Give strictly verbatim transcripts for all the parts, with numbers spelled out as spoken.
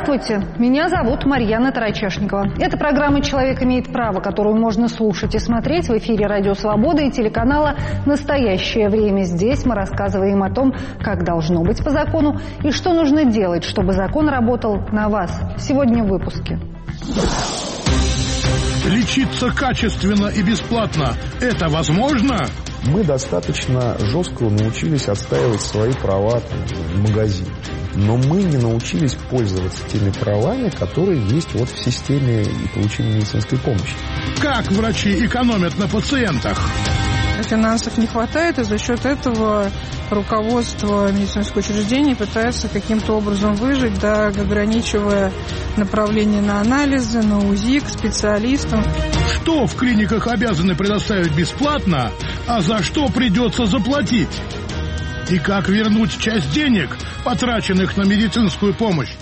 Здравствуйте, меня зовут Марьяна Тарачешникова. Это программа «Человек имеет право», которую можно слушать и смотреть в эфире «Радио Свобода» и телеканала «Настоящее время». Здесь мы рассказываем о том, как должно быть по закону и что нужно делать, чтобы закон работал на вас. Сегодня в выпуске. Лечиться качественно и бесплатно – это возможно? Мы достаточно жестко научились отстаивать свои права в магазине. Но мы не научились пользоваться теми правами, которые есть вот в системе получения медицинской помощи. Как врачи экономят на пациентах? Финансов не хватает, и за счет этого руководство медицинского учреждения пытается каким-то образом выжить, да, ограничивая направление на анализы, на УЗИ, к специалистам. Что в клиниках обязаны предоставить бесплатно, а за что придется заплатить? И как вернуть часть денег, потраченных на медицинскую помощь?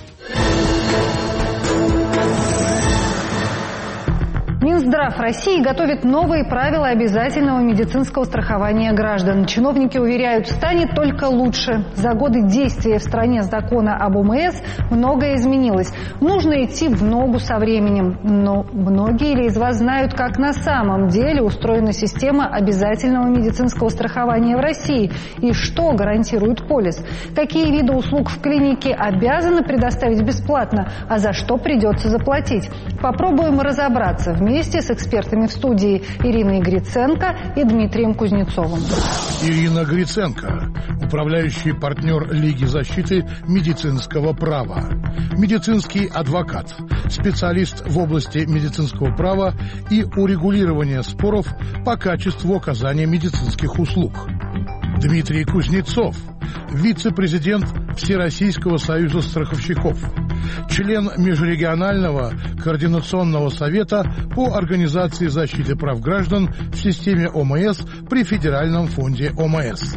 Минздрав России готовит новые правила обязательного медицинского страхования граждан. Чиновники уверяют, станет только лучше. За годы действия в стране закона об ОМС многое изменилось. Нужно идти в ногу со временем. Но многие ли из вас знают, как на самом деле устроена система обязательного медицинского страхования в России? И что гарантирует полис? Какие виды услуг в клинике обязаны предоставить бесплатно, а за что придется заплатить? Попробуем разобраться вместе с экспертами в студии Ириной Гриценко и Дмитрием Кузнецовым. Ирина Гриценко, управляющий партнер Лиги защиты медицинского права, медицинский адвокат, специалист в области медицинского права и урегулирования споров по качеству оказания медицинских услуг. Дмитрий Кузнецов, вице-президент Всероссийского союза страховщиков, член Межрегионального координационного совета по организации защиты прав граждан в системе ОМС при Федеральном фонде ОМС.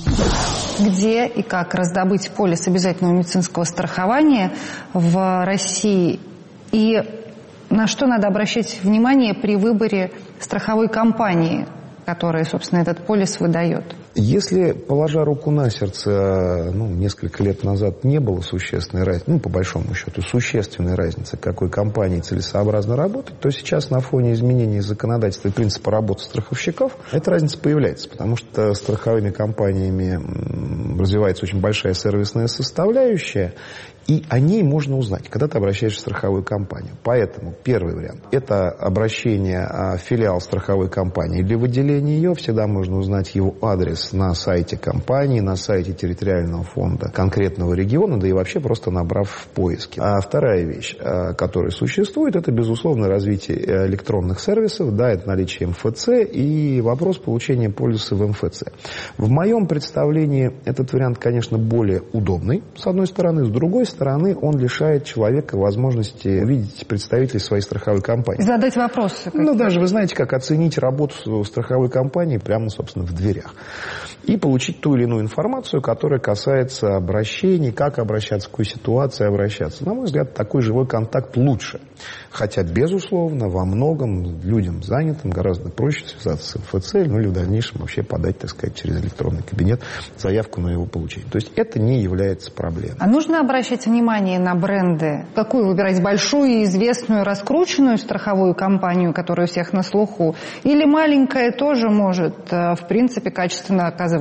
Где и как раздобыть полис обязательного медицинского страхования в России? И на что надо обращать внимание при выборе страховой компании, которая, собственно, этот полис выдает? Если, положа руку на сердце, ну, несколько лет назад не было существенной разницы, ну, по большому счету, существенной разницы, какой компании целесообразно работать, то сейчас на фоне изменений законодательства и принципа работы страховщиков эта разница появляется, потому что страховыми компаниями развивается очень большая сервисная составляющая, и о ней можно узнать, когда ты обращаешься в страховую компанию. Поэтому первый вариант – это обращение в филиал страховой компании или в отделение ее. Всегда можно узнать его адрес на сайте компании, на сайте территориального фонда конкретного региона, да и вообще просто набрав в поиске. А вторая вещь, которая существует, это, безусловно, развитие электронных сервисов, да, это наличие эм эф цэ и вопрос получения полиса в эм эф цэ. В моем представлении этот вариант, конечно, более удобный, с одной стороны, с другой стороны, стороны, он лишает человека возможности видеть представителей своей страховой компании. Задать вопросы. Ну, даже, вы знаете, как оценить работу страховой компании прямо, собственно, в дверях. И получить ту или иную информацию, которая касается обращений, как обращаться, в какой ситуации обращаться. На мой взгляд, такой живой контакт лучше. Хотя, безусловно, во многом людям занятым гораздо проще связаться с эм эф цэ, ну или в дальнейшем вообще подать, так сказать, через электронный кабинет заявку на его получение. То есть это не является проблемой. А нужно обращать внимание на бренды? Какую выбирать? Большую, известную, раскрученную страховую компанию, которая у всех на слуху? Или маленькая тоже может, в принципе, качественно оказывать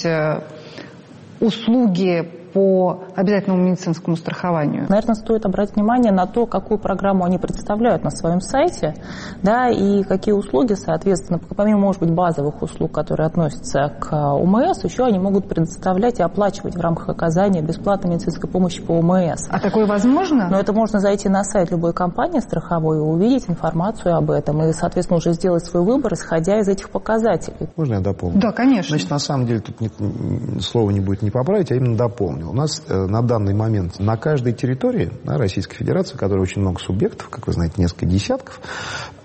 услуги по обязательному медицинскому страхованию? Наверное, стоит обратить внимание на то, какую программу они представляют на своем сайте, да, и какие услуги, соответственно, помимо, может быть, базовых услуг, которые относятся к ОМС, еще они могут предоставлять и оплачивать в рамках оказания бесплатной медицинской помощи по ОМС. А такое возможно? Но это можно зайти на сайт любой компании страховой и увидеть информацию об этом, и, соответственно, уже сделать свой выбор, исходя из этих показателей. Можно я дополню? Да, конечно. Значит, на самом деле, тут не, слово не будет не поправить, а именно дополню. У нас э, на данный момент на каждой территории, да, Российской Федерации, в которой очень много субъектов, как вы знаете, несколько десятков,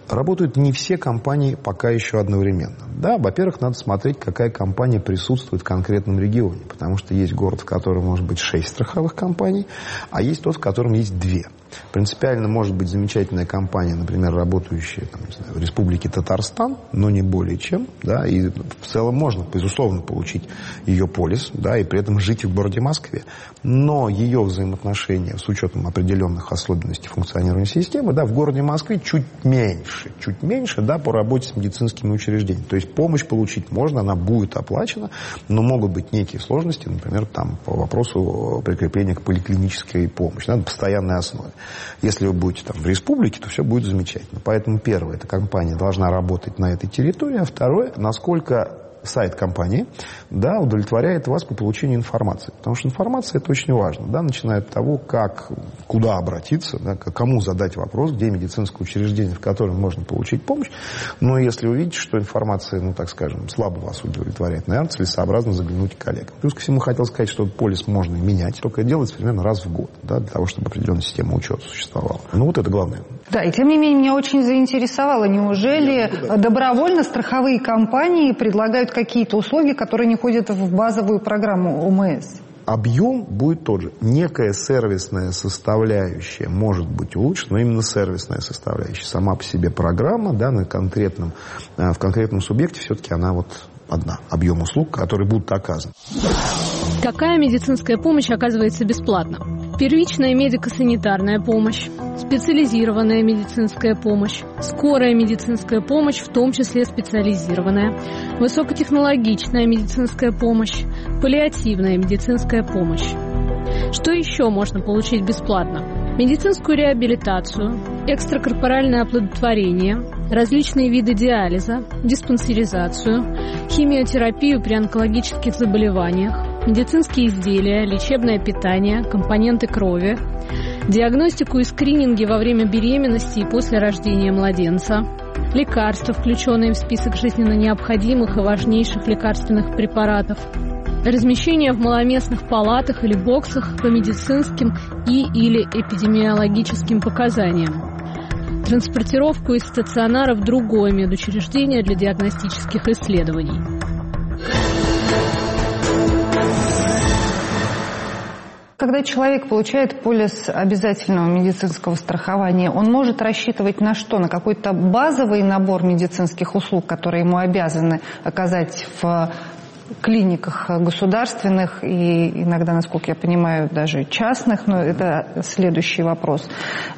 Работают не все компании пока еще одновременно. Да, во-первых, надо смотреть, какая компания присутствует в конкретном регионе. Потому что есть город, в котором может быть шесть страховых компаний, а есть тот, в котором есть две. Принципиально может быть замечательная компания, например, работающая там, не знаю, в Республике Татарстан, но не более чем. Да, и в целом можно, безусловно, получить ее полис, да, и при этом жить в городе Москве. Но ее взаимоотношения с учетом определенных особенностей функционирования системы, да, в городе Москве чуть меньше, чуть меньше, да, по работе с медицинскими учреждениями. То есть помощь получить можно, она будет оплачена, но могут быть некие сложности, например, там, по вопросу прикрепления к поликлинической помощи, да, на постоянной основе. Если вы будете там в республике, то все будет замечательно. Поэтому первое, эта компания должна работать на этой территории, а второе, насколько сайт компании, да, удовлетворяет вас по получению информации. Потому что информация — это очень важно, да, начиная от того, как, куда обратиться, да, кому задать вопрос, где медицинское учреждение, в котором можно получить помощь. Но если вы видите, что информация, ну, так скажем, слабо вас удовлетворяет, наверное, целесообразно заглянуть к коллегам. Плюс ко всему хотел сказать, что полис можно менять, только делается примерно раз в год, да, для того, чтобы определенная система учета существовала. Ну, вот это главное. Да, и тем не менее, меня очень заинтересовало, неужели добровольно страховые компании предлагают какие-то услуги, которые не входят в базовую программу ОМС? Объем будет тот же. Некая сервисная составляющая может быть улучшена, но именно сервисная составляющая. Сама по себе программа, да, на конкретном, в конкретном субъекте все-таки она вот одна. Объем услуг, которые будут оказаны. Какая медицинская помощь оказывается бесплатно? Первичная медико-санитарная помощь, специализированная медицинская помощь, скорая медицинская помощь, в том числе специализированная, высокотехнологичная медицинская помощь, паллиативная медицинская помощь. Что еще можно получить бесплатно? Медицинскую реабилитацию, экстракорпоральное оплодотворение, различные виды диализа, диспансеризацию, химиотерапию при онкологических заболеваниях, медицинские изделия, лечебное питание, компоненты крови, диагностику и скрининги во время беременности и после рождения младенца, лекарства, включенные в список жизненно необходимых и важнейших лекарственных препаратов, размещение в маломестных палатах или боксах по медицинским и или эпидемиологическим показаниям, транспортировку из стационара в другое медучреждение для диагностических исследований. Когда человек получает полис обязательного медицинского страхования, он может рассчитывать на что? На какой-то базовый набор медицинских услуг, которые ему обязаны оказать в клиниках государственных и иногда, насколько я понимаю, даже частных, но это следующий вопрос.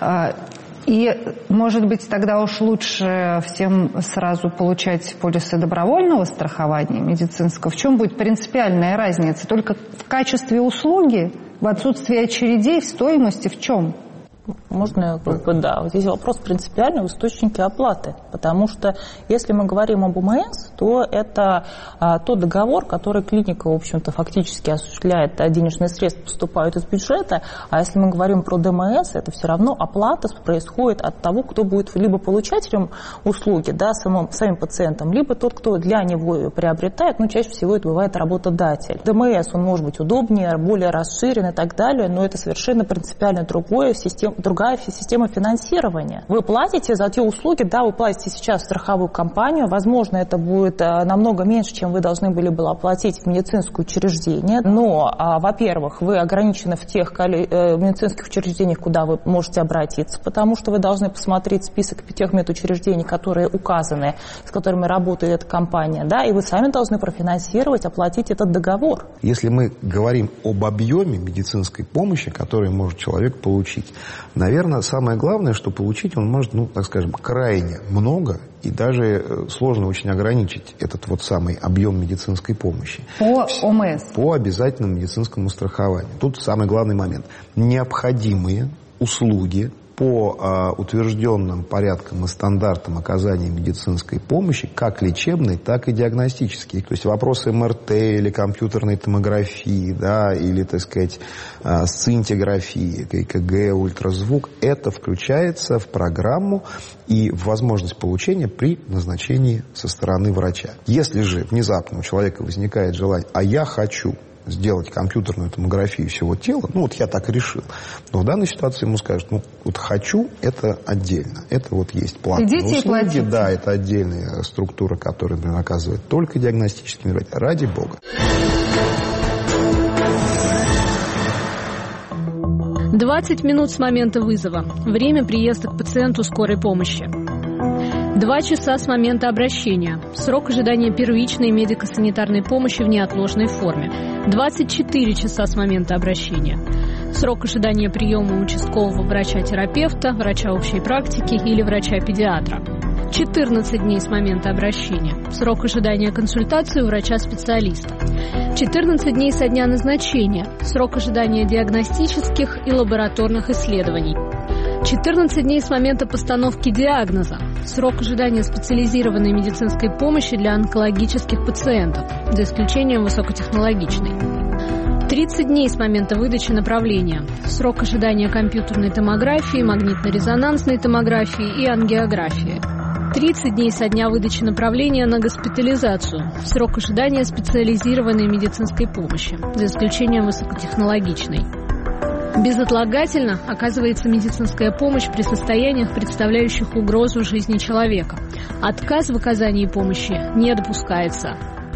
И, может быть, тогда уж лучше всем сразу получать полисы добровольного страхования медицинского. В чем будет принципиальная разница? Только в качестве услуги, в отсутствии очередей, в стоимости, в чем? Можно, как бы, да. Вот здесь вопрос принципиальный в источнике оплаты. Потому что если мы говорим об ОМС, то это а, тот договор, который клиника, в общем-то, фактически осуществляет, а денежные средства поступают из бюджета. А если мы говорим про ДМС, это все равно оплата происходит от того, кто будет либо получателем услуги, да, самым, самим пациентом, либо тот, кто для него ее приобретает. Ну, чаще всего это бывает работодатель. ДМС, он может быть удобнее, более расширен и так далее, но это совершенно принципиально другое система. Другая система финансирования. Вы платите за те услуги, да, вы платите сейчас в страховую компанию, возможно, это будет намного меньше, чем вы должны были бы оплатить в медицинское учреждение, но, во-первых, вы ограничены в тех медицинских учреждениях, куда вы можете обратиться, потому что вы должны посмотреть список тех медучреждений, которые указаны, с которыми работает эта компания, да, и вы сами должны профинансировать, оплатить этот договор. Если мы говорим об объеме медицинской помощи, который может человек получить, наверное, самое главное, что получить он может, ну, так скажем, крайне много, и даже сложно очень ограничить этот вот самый объем медицинской помощи. По ОМС? По обязательному медицинскому страхованию. Тут самый главный момент. Необходимые услуги по а, утвержденным порядкам и стандартам оказания медицинской помощи, как лечебной, так и диагностической. То есть вопросы эм эр тэ или компьютерной томографии, да, или, так сказать, а, сцинтиграфии, ка ка гэ, ультразвук, это включается в программу и в возможность получения при назначении со стороны врача. Если же внезапно у человека возникает желание, а я хочу сделать компьютерную томографию всего тела, ну вот я так решил, но в данной ситуации ему скажут, ну вот хочу, это отдельно, это вот есть платные Идите услуги, и платите. Да, это отдельная структура, которая, например, оказывает только диагностические мероприятия, ради бога. двадцать минут с момента вызова. Время приезда к пациенту скорой помощи. два часа с момента обращения. Срок ожидания первичной медико-санитарной помощи в неотложной форме. двадцать четыре часа с момента обращения. Срок ожидания приема участкового врача-терапевта, врача общей практики или врача-педиатра. четырнадцать дней с момента обращения. Срок ожидания консультации у врача-специалиста. четырнадцать дней со дня назначения. Срок ожидания диагностических и лабораторных исследований. четырнадцать дней с момента постановки диагноза. Срок ожидания специализированной медицинской помощи для онкологических пациентов, за исключением высокотехнологичной. тридцать дней с момента выдачи направления. Срок ожидания компьютерной томографии, магнитно-резонансной томографии и ангиографии. тридцать дней со дня выдачи направления на госпитализацию. Срок ожидания специализированной медицинской помощи, за исключением высокотехнологичной. Безотлагательно оказывается медицинская помощь при состояниях, представляющих угрозу жизни человека. Отказ в оказании помощи не допускается.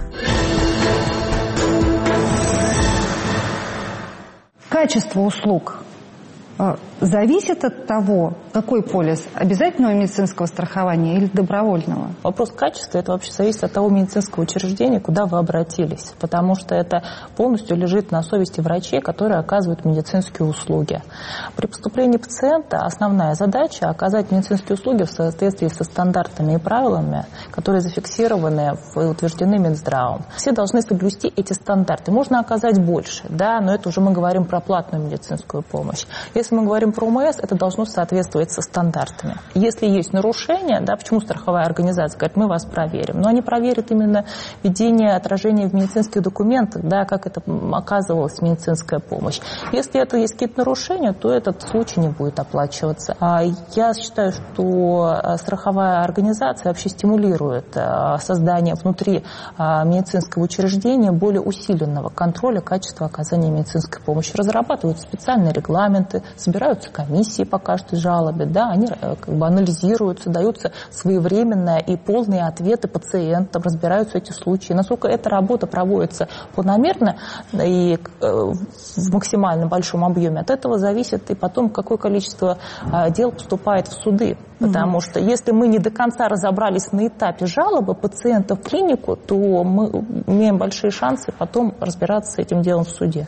Качество услуг зависит от того, какой полис, обязательного медицинского страхования или добровольного? Вопрос качества, это вообще зависит от того медицинского учреждения, куда вы обратились, потому что это полностью лежит на совести врачей, которые оказывают медицинские услуги. При поступлении пациента основная задача – оказать медицинские услуги в соответствии со стандартами и правилами, которые зафиксированы и утверждены Минздравом. Все должны соблюсти эти стандарты. Можно оказать больше, да, но это уже мы говорим про платную медицинскую помощь. Если мы говорим про ОМС, это должно соответствовать со стандартами. Если есть нарушения, да, почему страховая организация говорит, мы вас проверим, но они проверят именно ведение, отражение в медицинских документах, да, как это оказывалась медицинская помощь. Если это есть какие-то нарушения, то этот случай не будет оплачиваться. Я считаю, что страховая организация вообще стимулирует создание внутри медицинского учреждения более усиленного контроля качества оказания медицинской помощи. Разрабатывают специальные регламенты, собираются комиссии по каждой жалобе, да, они как бы анализируются, даются своевременные и полные ответы пациентам, разбираются эти случаи. Насколько эта работа проводится планомерно и в максимально большом объеме, от этого зависит и потом, какое количество дел поступает в суды. Потому mm-hmm. что если мы не до конца разобрались на этапе жалобы пациента в клинику, то мы имеем большие шансы потом разбираться с этим делом в суде.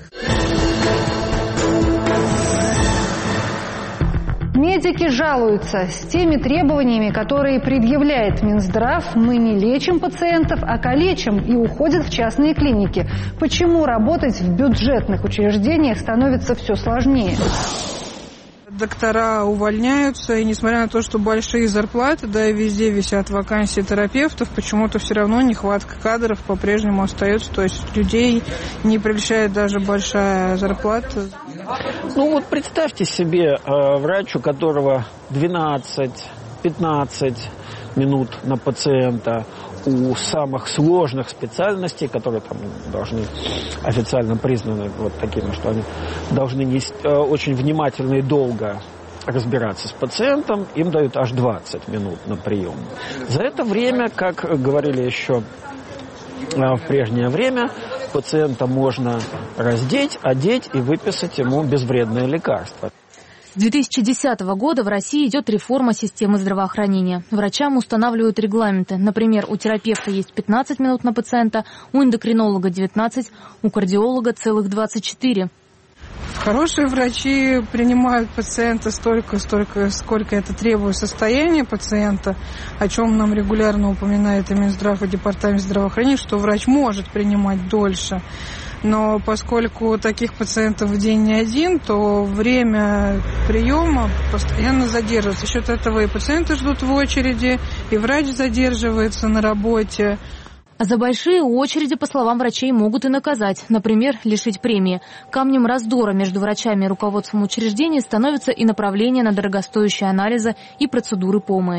Медики жалуются. С теми требованиями, которые предъявляет Минздрав, мы не лечим пациентов, а калечим и уходят в частные клиники. Почему работать в бюджетных учреждениях становится все сложнее? Доктора увольняются, и несмотря на то, что большие зарплаты, да, и везде висят вакансии терапевтов, почему-то все равно нехватка кадров по-прежнему остается. То есть людей не прельщает даже большая зарплата. Ну вот представьте себе э, врач, у которого двенадцать-пятнадцать минут на пациента, у самых сложных специальностей, которые там должны официально признаны вот такими, что они должны нести, э, очень внимательно и долго разбираться с пациентом, им дают аж двадцать минут на прием. За это время, как говорили еще э, в прежнее время, пациента можно раздеть, одеть и выписать ему безвредное лекарство. С две тысячи десятого года в России идет реформа системы здравоохранения. Врачам устанавливают регламенты. Например, у терапевта есть пятнадцать минут на пациента, у эндокринолога девятнадцать, у кардиолога целых двадцать четыре. Хорошие врачи принимают пациента столько, столько, сколько это требует состояние пациента, о чем нам регулярно упоминает и Минздрав, и Департамент здравоохранения, что врач может принимать дольше. Но поскольку таких пациентов в день не один, то время приема постоянно задерживается. За счет этого и пациенты ждут в очереди, и врач задерживается на работе. А за большие очереди, по словам врачей, могут и наказать. Например, лишить премии. Камнем раздора между врачами и руководством учреждений становится и направление на дорогостоящие анализы и процедуры по ОМС.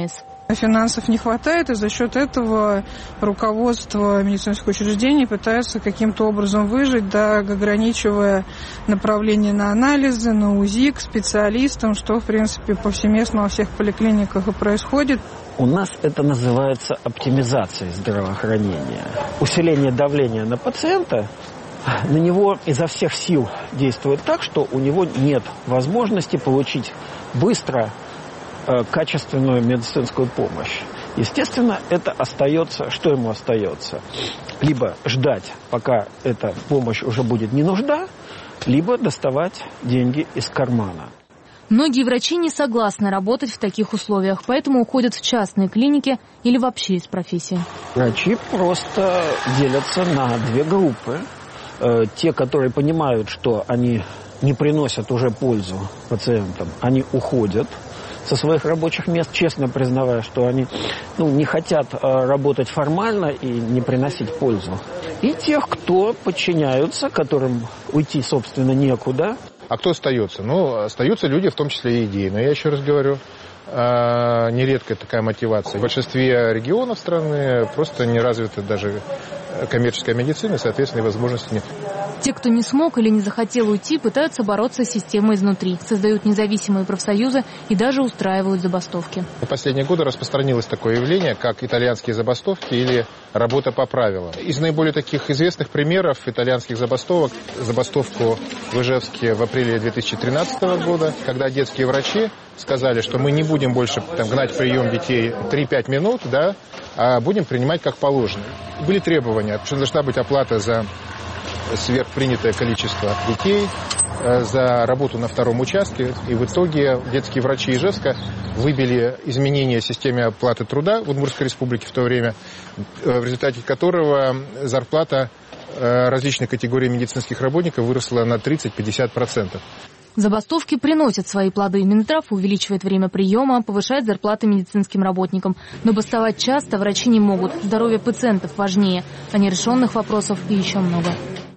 Финансов не хватает, и за счет этого руководство медицинского учреждения пытается каким-то образом выжить, да, ограничивая направление на анализы, на УЗИ к специалистам, что, в принципе, повсеместно во всех поликлиниках и происходит. У нас это называется оптимизацией здравоохранения. Усиление давления на пациента, на него изо всех сил действует так, что у него нет возможности получить быстро качественную медицинскую помощь. Естественно, это остается, что ему остается? Либо ждать, пока эта помощь уже будет не нужна, либо доставать деньги из кармана. Многие врачи не согласны работать в таких условиях, поэтому уходят в частные клиники или вообще из профессии. Врачи просто делятся на две группы. Те, которые понимают, что они не приносят уже пользу пациентам, они уходят со своих рабочих мест, честно признавая, что они ну, не хотят а, работать формально и не приносить пользу. И тех, кто подчиняются, которым уйти, собственно, некуда. А кто остается? Ну, остаются люди, в том числе и идеи. Но я еще раз говорю, а, нередкая такая мотивация. В большинстве регионов страны просто не развита даже коммерческая медицина, соответственно, возможностей нет. Те, кто не смог или не захотел уйти, пытаются бороться с системой изнутри, создают независимые профсоюзы и даже устраивают забастовки. В последние годы распространилось такое явление, как итальянские забастовки или работа по правилам. Из наиболее таких известных примеров итальянских забастовок, забастовку в Ижевске в апреле две тысячи тринадцатого года, когда детские врачи сказали, что мы не будем больше там, гнать прием детей три-пять минут, да, а будем принимать как положено. Были требования, что должна быть оплата за сверхпринятое количество детей, за работу на втором участке. И в итоге детские врачи Ижевска выбили изменения в системе оплаты труда в Удмуртской республике в то время, в результате которого зарплата различных категорий медицинских работников выросла на тридцать-пятьдесят процентов. Забастовки приносят свои плоды. Минздрав увеличивает время приема, повышает зарплаты медицинским работникам. Но бастовать часто врачи не могут. Здоровье пациентов важнее, а нерешенных вопросов и еще много.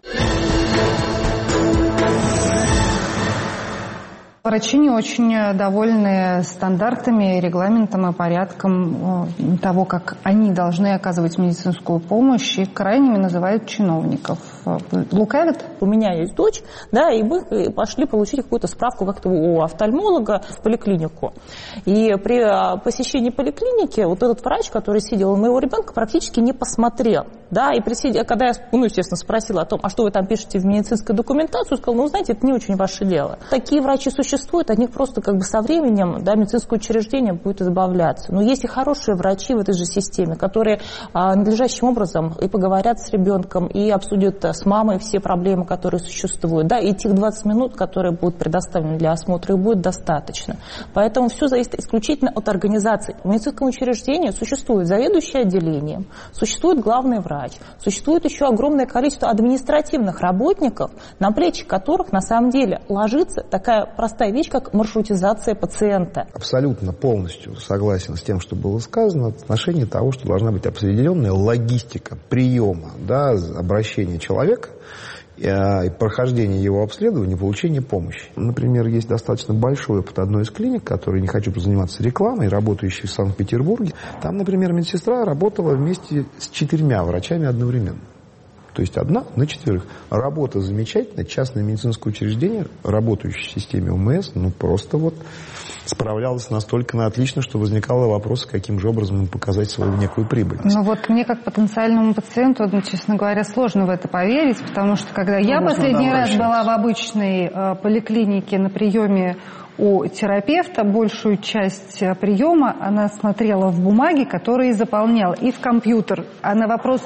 Врачи не очень довольны стандартами, регламентом и порядком того, как они должны оказывать медицинскую помощь, и крайними называют чиновников. Лукавят? У меня есть дочь, да, и мы пошли получить какую-то справку как-то у офтальмолога в поликлинику. И при посещении поликлиники вот этот врач, который сидел у моего ребенка, практически не посмотрел. Да, и присидя, когда я, ну, естественно, спросила о том, а что вы там пишете в медицинской документации, сказал, ну, знаете, это не очень ваше дело. Такие врачи существуют, от них просто как бы со временем, да, медицинское учреждение будет избавляться. Но есть и хорошие врачи в этой же системе, которые а, надлежащим образом и поговорят с ребенком, и обсудят с мамой все проблемы, которые существуют. Да, и этих двадцать минут, которые будут предоставлены для осмотра, их будет достаточно. Поэтому все зависит исключительно от организации. В медицинском учреждении существует заведующий отделением, существует главный врач, существует еще огромное количество административных работников, на плечи которых на самом деле ложится такая простая вещь, как маршрутизация пациента. Абсолютно полностью согласен с тем, что было сказано в отношении того, что должна быть определенная логистика приема, да, обращения человека и прохождения его обследования, получения помощи. Например, есть достаточно большой опыт одной из клиник, которой не хочу заниматься рекламой, работающей в Санкт-Петербурге. Там, например, медсестра работала вместе с четырьмя врачами одновременно. То есть одна на четверых. Работа замечательная, частное медицинское учреждение, работающее в системе ОМС, ну просто вот справлялась настолько на отлично, что возникало вопрос, каким же образом показать свою некую прибыль. Ну вот мне как потенциальному пациенту, честно говоря, сложно в это поверить, потому что когда ну, я последний раз была в обычной э, поликлинике на приеме у терапевта, большую часть приема она смотрела в бумаге, которые заполняла, и в компьютер. А на вопрос...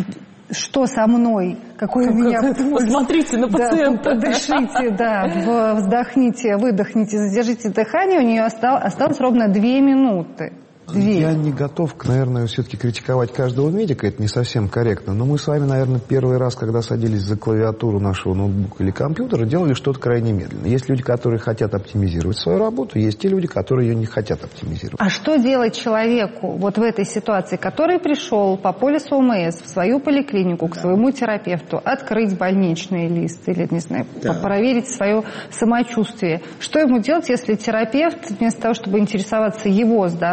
Что со мной? Какой у меня пульс? Посмотрите на пациента. Да, подышите, да, вздохните, выдохните, задержите дыхание. У нее осталось, осталось ровно две минуты. Две. Я не готов, наверное, все-таки критиковать каждого медика, это не совсем корректно, но мы с вами, наверное, первый раз, когда садились за клавиатуру нашего ноутбука или компьютера, делали что-то крайне медленно. Есть люди, которые хотят оптимизировать свою работу, есть те люди, которые ее не хотят оптимизировать. А что делать человеку вот в этой ситуации, который пришел по полису ОМС в свою поликлинику, к своему терапевту, открыть больничный лист или, не знаю, да. проверить свое самочувствие? Что ему делать, если терапевт, вместо того, чтобы интересоваться его здоровьем,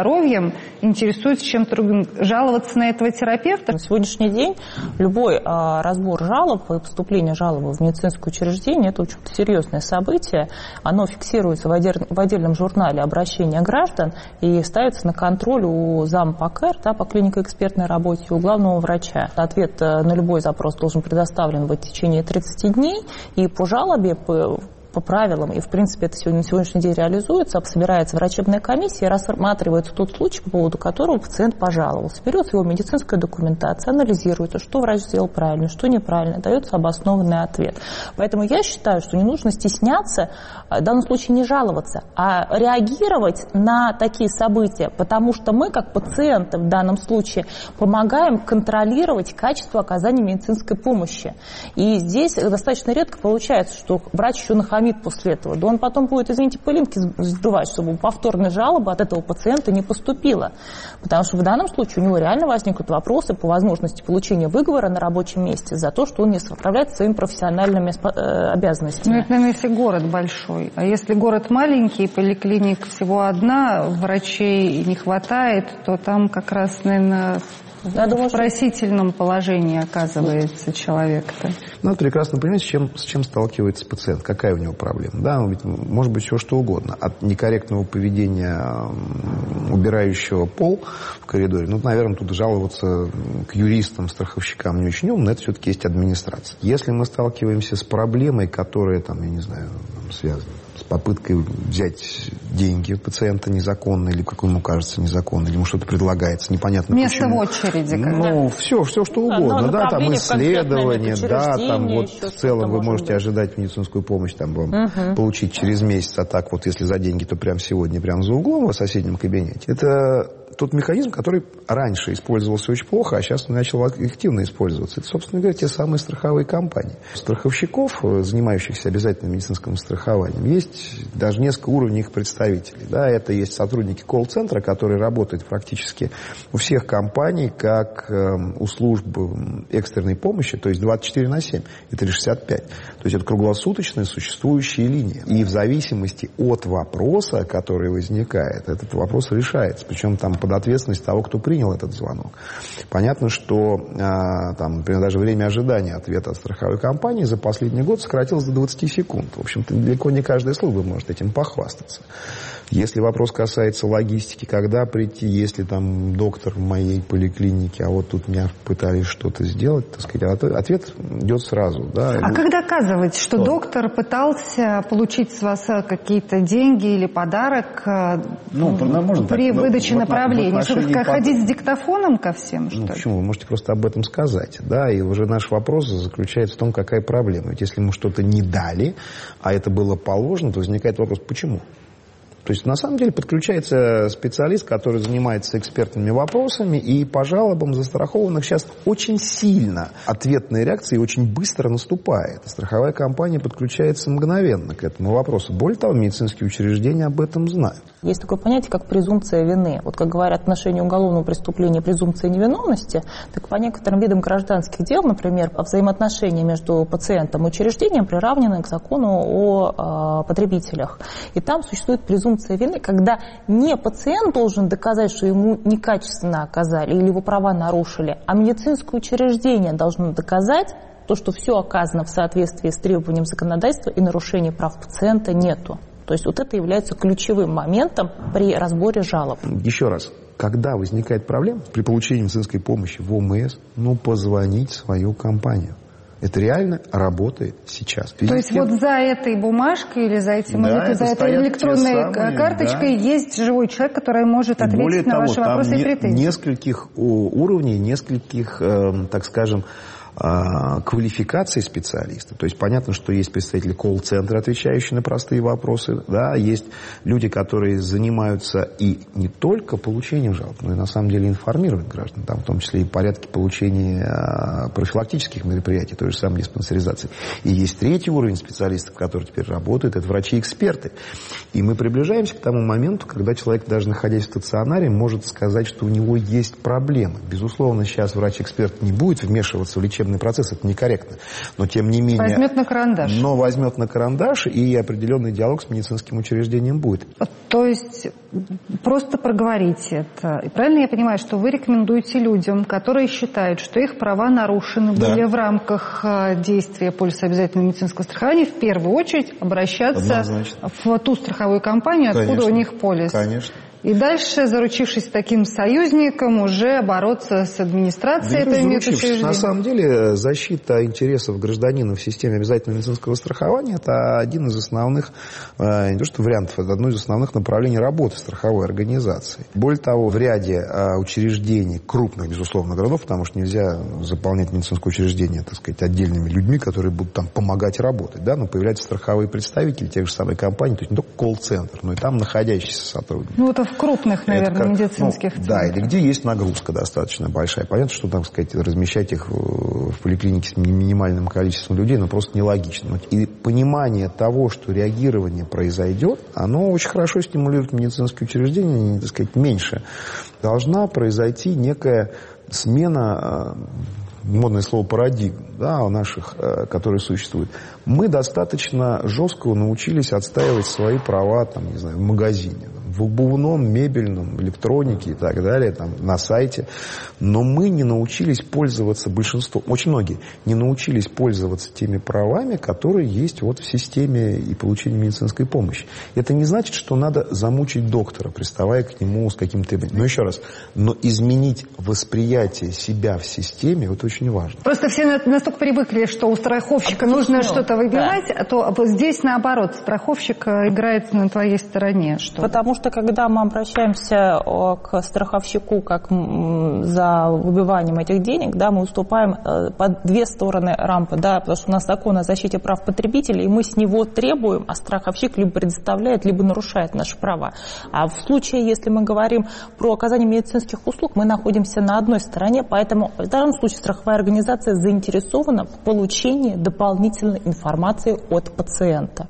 чем? Интересуется чем-то другим. Жаловаться на этого терапевта? На сегодняшний день любой а, разбор жалоб и поступление жалобы в медицинское учреждение – это очень серьезное событие. Оно фиксируется в, отдель, в отдельном журнале обращения граждан и ставится на контроль у зам ПАКЭР, да, по клинико-экспертной работе, у главного врача. Ответ на любой запрос должен предоставлен быть в течение тридцати дней, и по жалобе, по по правилам, и в принципе это сегодня, на сегодняшний день реализуется, собирается врачебная комиссия, рассматривается тот случай, по поводу которого пациент пожаловался. Берется его медицинская документация, анализируется, что врач сделал правильно, что неправильно, дается обоснованный ответ. Поэтому я считаю, что не нужно стесняться, в данном случае не жаловаться, а реагировать на такие события, потому что мы, как пациенты в данном случае, помогаем контролировать качество оказания медицинской помощи. И здесь достаточно редко получается, что врач еще нахамит после этого, да он потом будет, извините, пылинки сдувать, чтобы повторная жалоба от этого пациента не поступила. Потому что в данном случае у него реально возникнут вопросы по возможности получения выговора на рабочем месте за то, что он не справляется своими профессиональными обязанностями. Ну, это, наверное, если город большой. А если город маленький, поликлиник всего одна, врачей не хватает, то там как раз, наверное, Я в думаю, просительном что... положении оказывается человек-то. Надо прекрасно понимать, с чем, с чем сталкивается пациент, какая у него проблема. Да, ведь может быть все что угодно. От некорректного поведения убирающего пол в коридоре, ну, наверное, тут жаловаться к юристам, страховщикам не очень умно, это все-таки есть администрация. Если мы сталкиваемся с проблемой, которая, там, я не знаю, связана с попыткой взять деньги у пациента незаконно, или, как ему кажется, незаконно, или ему что-то предлагается, непонятно Место почему. в очереди. Ну, все, все что угодно, да, там исследования, да, там вот в целом вы можете быть. ожидать медицинскую помощь, там вам угу. получить через месяц, а так вот, если за деньги, то прямо сегодня, прямо за углом в соседнем кабинете. Это тот механизм, который раньше использовался очень плохо, а сейчас начал активно использоваться. Это, собственно говоря, те самые страховые компании. Страховщиков, занимающихся обязательным медицинским страхованием, есть даже несколько уровней их представителей. Да, это есть сотрудники колл-центра, которые работают практически у всех компаний, как э, у служб экстренной помощи, то есть двадцать четыре на семь, это шестьдесят пять. То есть это круглосуточная существующая линия. И в зависимости от вопроса, который возникает, этот вопрос решается. Причем там под ответственность того, кто принял этот звонок. Понятно, что а, там, например, даже время ожидания ответа от страховой компании за последний год сократилось до двадцати секунд. В общем-то, далеко не каждая служба может этим похвастаться. Если вопрос касается логистики, когда прийти, если там доктор в моей поликлинике, а вот тут меня пытались что-то сделать, так сказать, ответ идет сразу. Да. А как доказывать, что, что доктор пытался получить с вас какие-то деньги или подарок ну, можно при так, выдаче вот, направления? Что, ходить с диктофоном ко всем, что ну, ли? Почему? Вы можете просто об этом сказать. Да? И уже наш вопрос заключается в том, какая проблема. Ведь если ему что-то не дали, а это было положено, то возникает вопрос, почему? То есть, на самом деле, подключается специалист, который занимается экспертными вопросами, и по жалобам застрахованных сейчас очень сильно ответная реакция и очень быстро наступает. Страховая компания подключается мгновенно к этому вопросу. Более того, медицинские учреждения об этом знают. Есть такое понятие, как презумпция вины. Вот как говорят в отношении уголовного преступления презумпция невиновности, так по некоторым видам гражданских дел, например, взаимоотношения между пациентом и учреждением приравнены к закону о э, потребителях. И там существует презумпция вины, когда не пациент должен доказать, что ему некачественно оказали или его права нарушили, а медицинское учреждение должно доказать то, что все оказано в соответствии с требованием законодательства и нарушений прав пациента нету. То есть вот это является ключевым моментом при разборе жалоб. Еще раз, когда возникает проблема при получении медицинской помощи в ОМС, ну, позвонить в свою компанию. Это реально работает сейчас. То есть тем... вот за этой бумажкой или за, этим, да, за этой электронной самые, карточкой да. есть живой человек, который может ответить Более на того, ваши вопросы и претензии. Нескольких уровней, нескольких, э, так скажем, квалификации специалиста. То есть понятно, что есть представители колл-центра, отвечающие на простые вопросы. Да, есть люди, которые занимаются и не только получением жалоб, но и на самом деле информируют граждан. Там в том числе и порядки получения профилактических мероприятий, той же самой диспансеризации. И есть третий уровень специалистов, которые теперь работают, это врачи-эксперты. И мы приближаемся к тому моменту, когда человек, даже находясь в стационаре, может сказать, что у него есть проблемы. Безусловно, сейчас врач-эксперт не будет вмешиваться в лечебное судебный процесс, это некорректно. Но тем не менее... Возьмет на карандаш. Но возьмет на карандаш, и определенный диалог с медицинским учреждением будет. То есть просто проговорите это. И правильно я понимаю, что вы рекомендуете людям, которые считают, что их права нарушены да. были в рамках действия полиса обязательного медицинского страхования, в первую очередь обращаться Однозначно. в ту страховую компанию, откуда Конечно. у них полис. Конечно. И дальше, заручившись таким союзником, уже бороться с администрацией да этого медучреждения. На самом деле защита интересов гражданина в системе обязательного медицинского страхования – это один из основных, не то что вариантов, это одно из основных направлений работы страховой организации. Более того, в ряде учреждений, крупных, безусловно, городов, потому что нельзя заполнять медицинское учреждение, так сказать, отдельными людьми, которые будут там помогать работать, да, но появляются страховые представители тех же самых компаний, то есть не только колл-центр, но и там находящиеся сотрудники. Ну, это в крупных, наверное, как, медицинских ну, да, или где есть нагрузка достаточно большая. Понятно, что, так сказать, размещать их в, в поликлинике с минимальным количеством людей, но просто нелогично. И понимание того, что реагирование произойдет, оно очень хорошо стимулирует медицинские учреждения, они, так сказать, меньше. Должна произойти некая смена, модное слово парадигм, да, у наших, которые существуют. Мы достаточно жестко научились отстаивать свои права, там, не знаю, в магазине, в обувном, мебельном, электронике и так далее, там, на сайте. Но мы не научились пользоваться, большинство, очень многие, не научились пользоваться теми правами, которые есть вот в системе и получения медицинской помощи. Это не значит, что надо замучить доктора, приставая к нему с каким-то требованием. Но еще раз, но изменить восприятие себя в системе, вот очень важно. Просто все настолько привыкли, что у страховщика нужно что-то выбивать, да. то вот здесь наоборот, страховщик играет на твоей стороне. Что? Потому что когда мы обращаемся к страховщику как за выбиванием этих денег, да, мы уступаем по две стороны рампы, да, потому что у нас закон о защите прав потребителей, и мы с него требуем, а страховщик либо предоставляет, либо нарушает наши права. А в случае, если мы говорим про оказание медицинских услуг, мы находимся на одной стороне, поэтому в данном случае страховая организация заинтересована в получении дополнительной информации от пациента.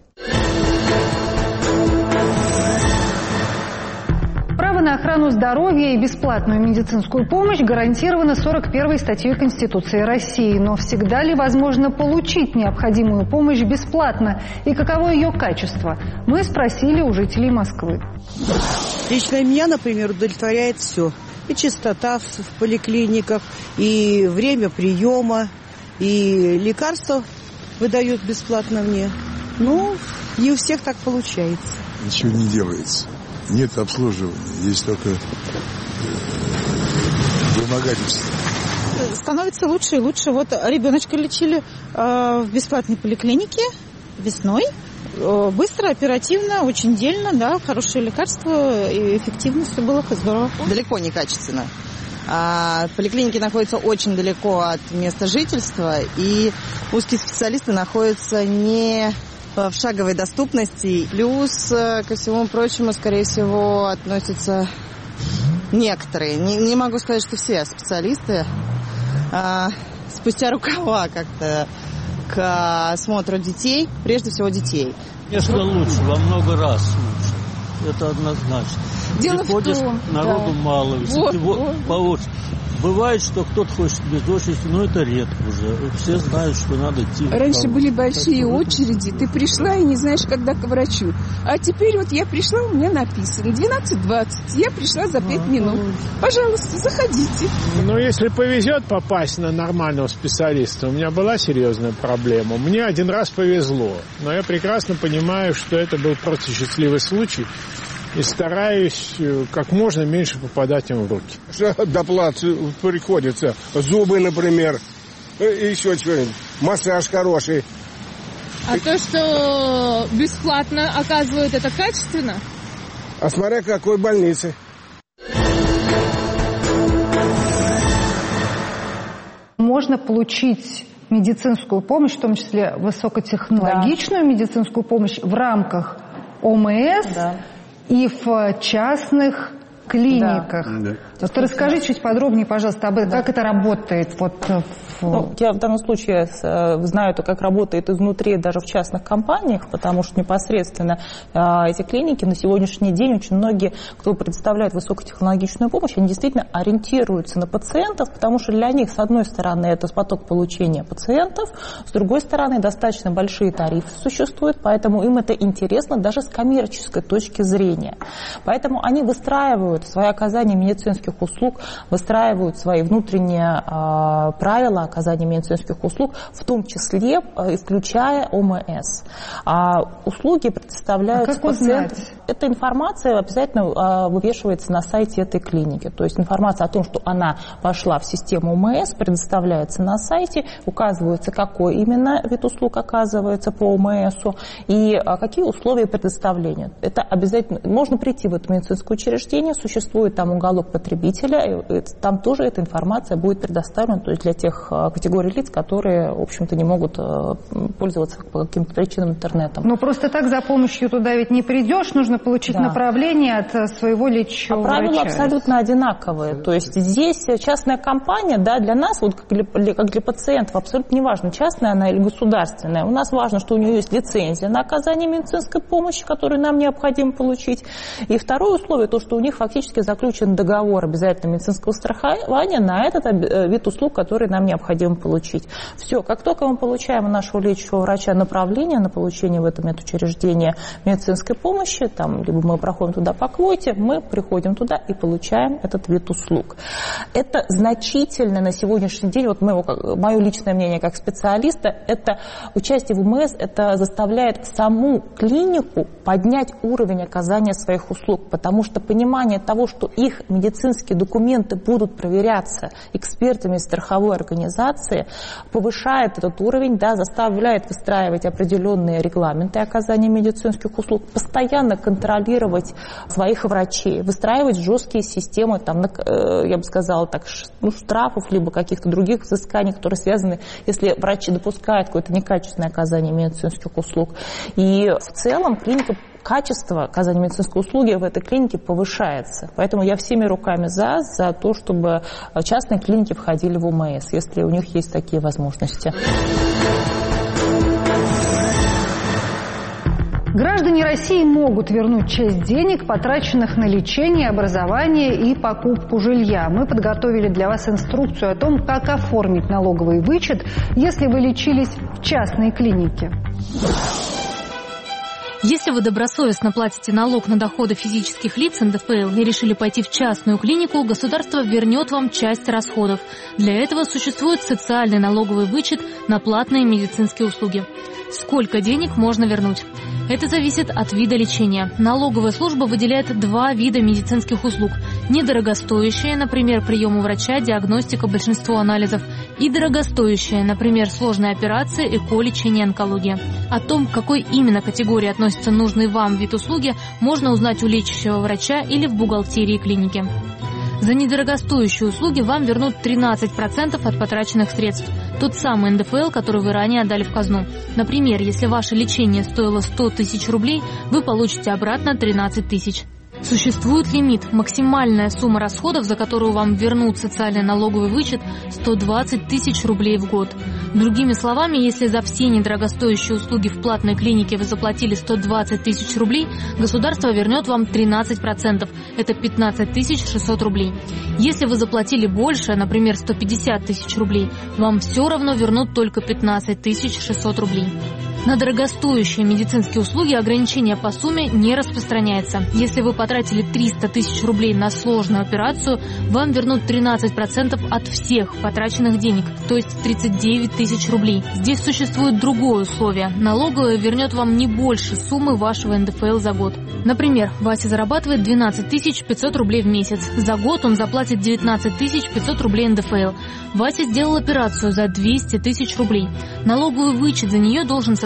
Право на охрану здоровья и бесплатную медицинскую помощь гарантировано сорок первой статьей Конституции России. Но всегда ли возможно получить необходимую помощь бесплатно? И каково ее качество? Мы спросили у жителей Москвы. Лично меня, например, удовлетворяет все. И чистота в поликлиниках, и время приема, и лекарства выдают бесплатно мне. Ну, не у всех так получается. Ничего не делается. Нет обслуживания, есть только вымогательство. Становится лучше и лучше. Вот ребеночка лечили э, в бесплатной поликлинике весной. Э, быстро, оперативно, очень дельно, да, хорошие лекарства, и эффективно все было здорово. Далеко не качественно. А поликлиники находятся очень далеко от места жительства, и узкие специалисты находятся не в шаговой доступности. Плюс, ко всему прочему, скорее всего, относятся некоторые, не, не могу сказать, что все специалисты, а, спустя рукава как-то к осмотру детей, прежде всего детей. Конечно, лучше, во много раз лучше. Это однозначно. Дело Приходишь, в том, народу да. мало, если вот, ты вот. получше. Бывает, что кто-то хочет без очереди, но это редко уже. Все знают, что надо идти. Раньше были большие очереди, ты пришла и не знаешь, когда к врачу. А теперь вот я пришла, у меня написано двенадцать двадцать, я пришла за пять минут. Пожалуйста, заходите. Ну, если повезет попасть на нормального специалиста, у меня была серьезная проблема. Мне один раз повезло, но я прекрасно понимаю, что это был просто счастливый случай. И стараюсь как можно меньше попадать им в руки. Что доплаты приходится? Зубы, например, еще что-нибудь, массаж хороший. А то, что бесплатно оказывают, это качественно? А смотря какой больнице. Можно получить медицинскую помощь, в том числе высокотехнологичную да. медицинскую помощь в рамках ОМС, да. и в частных клиниках. Да. Вот расскажите чуть подробнее, пожалуйста, об этом, да. Как это работает? Вот, в... ну, я в данном случае знаю, то, как работает изнутри даже в частных компаниях, потому что непосредственно эти клиники на сегодняшний день очень многие, кто предоставляет высокотехнологичную помощь, они действительно ориентируются на пациентов, потому что для них, с одной стороны, это поток получения пациентов, с другой стороны, достаточно большие тарифы существуют, поэтому им это интересно даже с коммерческой точки зрения. Поэтому они выстраивают свое оказание медицинских услуг, выстраивают свои внутренние э, правила оказания медицинских услуг, в том числе э, исключая ОМС. А услуги предоставляются а пациентам. Эта информация обязательно э, вывешивается на сайте этой клиники. То есть информация о том, что она пошла в систему ОМС, предоставляется на сайте, указывается, какой именно вид услуг оказывается по ОМСу и э, какие условия предоставления. Это обязательно. Можно прийти в это медицинское учреждение, существует там уголок потребителя, там тоже эта информация будет предоставлена, то есть для тех категорий лиц, которые, в общем-то, не могут пользоваться по каким-то причинам интернетом. Но просто так за помощью туда ведь не придешь, нужно получить да. направление от своего лечащего врача. Правила абсолютно одинаковые. То есть здесь частная компания, да, для нас, вот как для, как для пациентов, абсолютно не важно, частная она или государственная. У нас важно, что у нее есть лицензия на оказание медицинской помощи, которую нам необходимо получить. И второе условие, то, что у них фактически заключен договор обязательно медицинского страхования на этот вид услуг, который нам необходимо получить. Все, как только мы получаем у нашего лечащего врача направление на получение в этом медучреждении медицинской помощи, там, либо мы проходим туда по квоте, мы приходим туда и получаем этот вид услуг. Это значительно на сегодняшний день, вот моего, мое личное мнение как специалиста, это участие в ОМС, это заставляет саму клинику поднять уровень оказания своих услуг, потому что понимание того, что их медицинские документы будут проверяться экспертами страховой организации, повышает этот уровень, да, заставляет выстраивать определенные регламенты оказания медицинских услуг, постоянно контролировать своих врачей, выстраивать жесткие системы, там, я бы сказала так, ну, штрафов, либо каких-то других взысканий, которые связаны, если врачи допускают какое-то некачественное оказание медицинских услуг. И в целом клиника качество оказания медицинской услуги в этой клинике повышается. Поэтому я всеми руками за, за то, чтобы частные клиники входили в ОМС, если у них есть такие возможности. Граждане России могут вернуть часть денег, потраченных на лечение, образование и покупку жилья. Мы подготовили для вас инструкцию о том, как оформить налоговый вычет, если вы лечились в частной клинике. Если вы добросовестно платите налог на доходы физических лиц эн дэ эф эл и решили пойти в частную клинику, государство вернет вам часть расходов. Для этого существует социальный налоговый вычет на платные медицинские услуги. Сколько денег можно вернуть? Это зависит от вида лечения. Налоговая служба выделяет два вида медицинских услуг. Недорогостоящие, например, прием у врача, диагностика, большинство анализов. И дорогостоящие, например, сложные операции, ЭКО, лечение, онкология. О том, к какой именно категории относится нужный вам вид услуги, можно узнать у лечащего врача или в бухгалтерии клиники. За недорогостоящие услуги вам вернут тринадцать процентов от потраченных средств. Тот самый эн дэ эф эл, который вы ранее отдали в казну. Например, если ваше лечение стоило сто тысяч рублей, вы получите обратно тринадцать тысяч. Существует лимит. Максимальная сумма расходов, за которую вам вернут социальный налоговый вычет, сто двадцать тысяч рублей в год. Другими словами, если за все недорогостоящие услуги в платной клинике вы заплатили сто двадцать тысяч рублей, государство вернет вам тринадцать процентов. Это пятнадцать тысяч шестьсот рублей. Если вы заплатили больше, например, сто пятьдесят тысяч рублей, вам все равно вернут только пятнадцать тысяч шестьсот рублей. На дорогостоящие медицинские услуги ограничение по сумме не распространяется. Если вы потратили триста тысяч рублей на сложную операцию, вам вернут тринадцать процентов от всех потраченных денег, то есть тридцать девять тысяч рублей. Здесь существует другое условие. Налоговая вернет вам не больше суммы вашего эн дэ эф эл за год. Например, Вася зарабатывает двенадцать тысяч пятьсот рублей в месяц. За год он заплатит девятнадцать тысяч пятьсот рублей эн дэ эф эл. Вася сделал операцию за двести тысяч рублей. Налоговый вычет за нее должен составить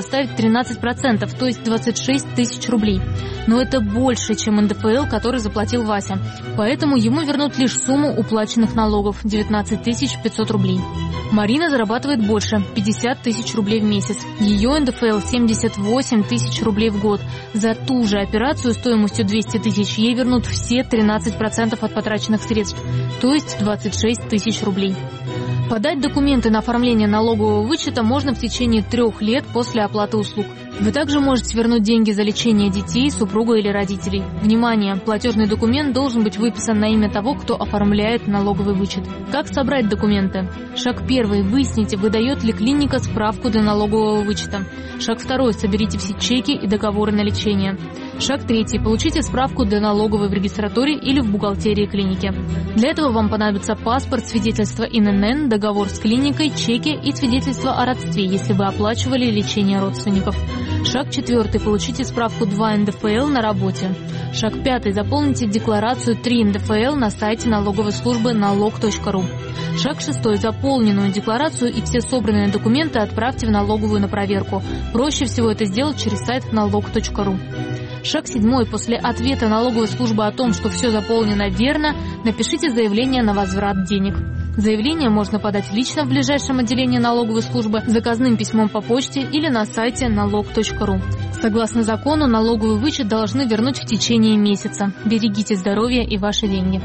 составит тринадцать процентов, то есть двадцать шесть тысяч рублей. Но это больше, чем эн дэ эф эл, который заплатил Вася. Поэтому ему вернут лишь сумму уплаченных налогов – девятнадцать тысяч пятьсот рублей. Марина зарабатывает больше – пятьдесят тысяч рублей в месяц. Ее эн дэ эф эл – семьдесят восемь тысяч рублей в год. За ту же операцию стоимостью двести тысяч ей вернут все тринадцать процентов от потраченных средств, то есть двадцать шесть тысяч рублей. Подать документы на оформление налогового вычета можно в течение трех лет после оплаты услуг. Вы также можете вернуть деньги за лечение детей, супруга или родителей. Внимание! Платежный документ должен быть выписан на имя того, кто оформляет налоговый вычет. Как собрать документы? Шаг первый. Выясните, выдает ли клиника справку для налогового вычета. Шаг второй. Соберите все чеки и договоры на лечение. Шаг третий. Получите справку для налоговой в регистратуре или в бухгалтерии клиники. Для этого вам понадобится паспорт, свидетельство эн эн эн, договор с клиникой, чеки и свидетельство о родстве, если вы оплачивали лечение родственников. Шаг четвертый. Получите справку два эн дэ эф эл на работе. Шаг пятый. Заполните декларацию три эн дэ эф эл на сайте налоговой службы налог точка ру. Шаг шестой. Заполненную декларацию и все собранные документы отправьте в налоговую на проверку. Проще всего это сделать через сайт налог точка ру. Шаг седьмой. После ответа налоговой службы о том, что все заполнено верно, напишите заявление на возврат денег. Заявление можно подать лично в ближайшем отделении налоговой службы, заказным письмом по почте или на сайте налог точка ру. Согласно закону, налоговый вычет должны вернуть в течение месяца. Берегите здоровье и ваши деньги.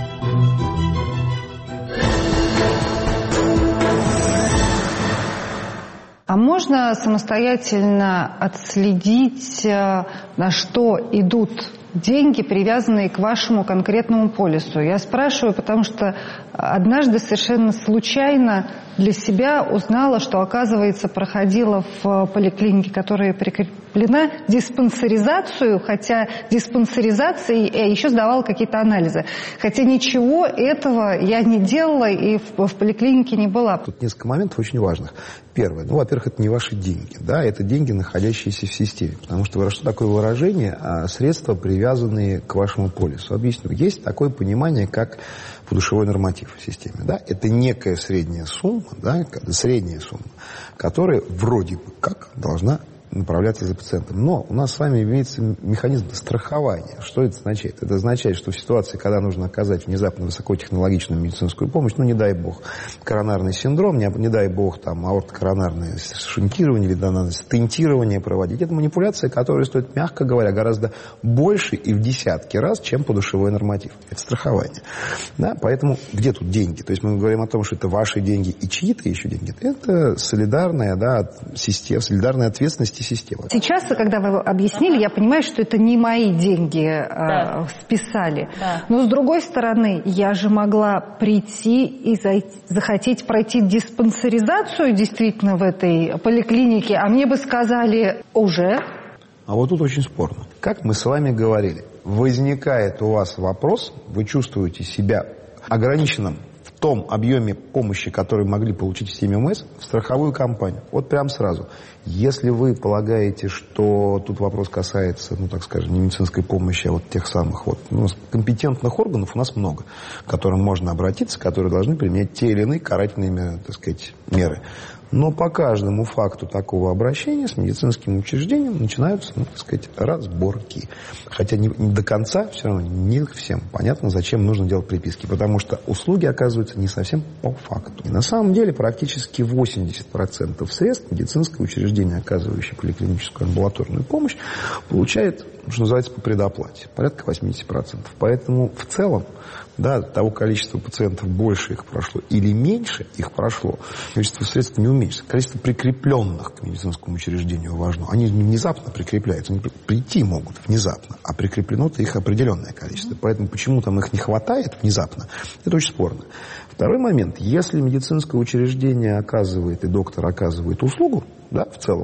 А можно самостоятельно отследить, на что идут деньги, привязанные к вашему конкретному полису? Я спрашиваю, потому что однажды совершенно случайно для себя узнала, что, оказывается, проходила в поликлинике, которая прикреплена, диспансеризацию, хотя диспансеризацией еще сдавала какие-то анализы. Хотя ничего этого я не делала и в, в поликлинике не была. Тут несколько моментов очень важных. Первое. Ну, во-первых, это не ваши деньги. Да, это деньги, находящиеся в системе. Потому что что такое выражение? Средства, привязанные к вашему полису. Объясню. Есть такое понимание, как подушевой норматив в системе. Да? Это некая средняя сумма, да, средняя сумма, которая вроде бы как должна направляться за пациентом. Но у нас с вами имеется механизм страхования. Что это означает? Это означает, что в ситуации, когда нужно оказать внезапно высокотехнологичную медицинскую помощь, ну, не дай бог, коронарный синдром, не, не дай бог, там, аортокоронарное шунтирование или да, надо стентирование проводить, это манипуляция, которая стоит, мягко говоря, гораздо больше и в десятки раз, чем подушевой норматив. Это страхование. Да? Поэтому где тут деньги? То есть мы говорим о том, что это ваши деньги и чьи-то еще деньги. Это солидарная, да, система, солидарная ответственность системы. Сейчас, когда вы объяснили, я понимаю, что это не мои деньги да. э, списали. Да. Но, с другой стороны, я же могла прийти и зайти, захотеть пройти диспансеризацию действительно в этой поликлинике, а мне бы сказали уже. А вот тут очень спорно. Как мы с вами говорили, возникает у вас вопрос, вы чувствуете себя ограниченным в том объеме помощи, который могли получить в системе ОМС, в страховую компанию. Вот прям сразу. Если вы полагаете, что тут вопрос касается, ну, так скажем, не медицинской помощи, а вот тех самых вот, ну, компетентных органов у нас много, к которым можно обратиться, которые должны применять те или иные карательные, так сказать, меры. Но по каждому факту такого обращения с медицинским учреждением начинаются, ну, так сказать, разборки. Хотя не, не до конца, все равно не всем понятно, зачем нужно делать приписки. Потому что услуги оказываются не совсем по факту. И на самом деле практически восемьдесят процентов средств медицинское учреждение, оказывающее поликлиническую амбулаторную помощь, получает, что называется, по предоплате. Порядка восемьдесят процентов. Поэтому в целом, да, того количества пациентов больше их прошло или меньше их прошло, количество средств не уменьшится. Количество прикрепленных к медицинскому учреждению важно. Они не внезапно прикрепляются, они прийти могут внезапно, а прикреплено-то их определенное количество. Поэтому почему там их не хватает внезапно, это очень спорно. Второй момент. Если медицинское учреждение оказывает и доктор оказывает услугу, да, в целом,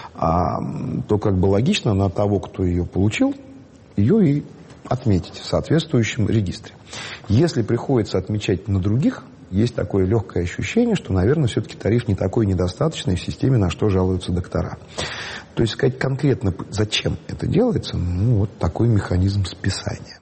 а, то как бы логично на того, кто ее получил, ее и отметить в соответствующем регистре. Если приходится отмечать на других, есть такое легкое ощущение, что, наверное, все-таки тариф не такой недостаточный в системе, на что жалуются доктора. То есть сказать конкретно, зачем это делается, ну, вот такой механизм списания.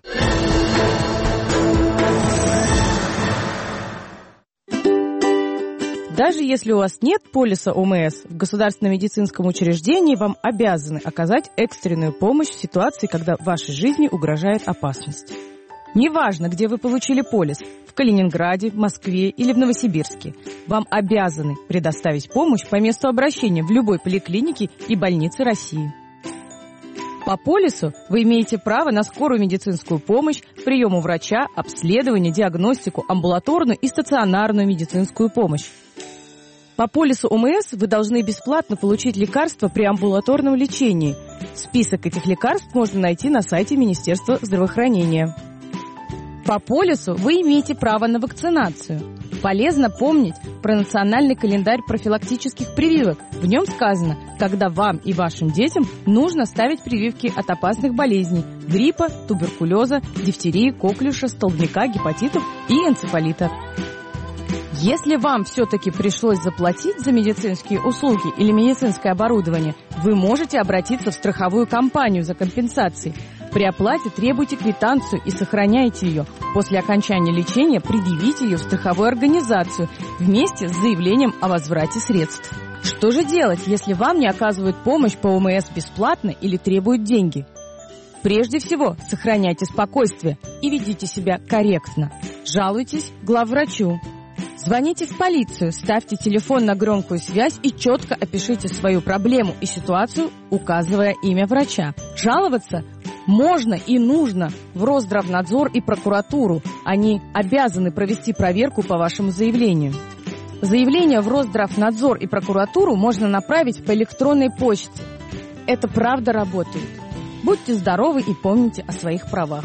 Даже если у вас нет полиса ОМС, в государственном медицинском учреждении вам обязаны оказать экстренную помощь в ситуации, когда вашей жизни угрожает опасность. Неважно, где вы получили полис – в Калининграде, в Москве или в Новосибирске. Вам обязаны предоставить помощь по месту обращения в любой поликлинике и больнице России. По полису вы имеете право на скорую медицинскую помощь, прием у врача, обследование, диагностику, амбулаторную и стационарную медицинскую помощь. По полису ОМС вы должны бесплатно получить лекарства при амбулаторном лечении. Список этих лекарств можно найти на сайте Министерства здравоохранения. По полису вы имеете право на вакцинацию. Полезно помнить про национальный календарь профилактических прививок. В нем сказано, когда вам и вашим детям нужно ставить прививки от опасных болезней – гриппа, туберкулеза, дифтерии, коклюша, столбняка, гепатитов и энцефалита. Если вам все-таки пришлось заплатить за медицинские услуги или медицинское оборудование, вы можете обратиться в страховую компанию за компенсацией. При оплате требуйте квитанцию и сохраняйте ее. После окончания лечения предъявите ее в страховую организацию вместе с заявлением о возврате средств. Что же делать, если вам не оказывают помощь по ОМС бесплатно или требуют деньги? Прежде всего, сохраняйте спокойствие и ведите себя корректно. Жалуйтесь главврачу. Звоните в полицию, ставьте телефон на громкую связь и четко опишите свою проблему и ситуацию, указывая имя врача. Жаловаться можно и нужно в Росздравнадзор и прокуратуру. Они обязаны провести проверку по вашему заявлению. Заявление в Росздравнадзор и прокуратуру можно направить по электронной почте. Это правда работает. Будьте здоровы и помните о своих правах.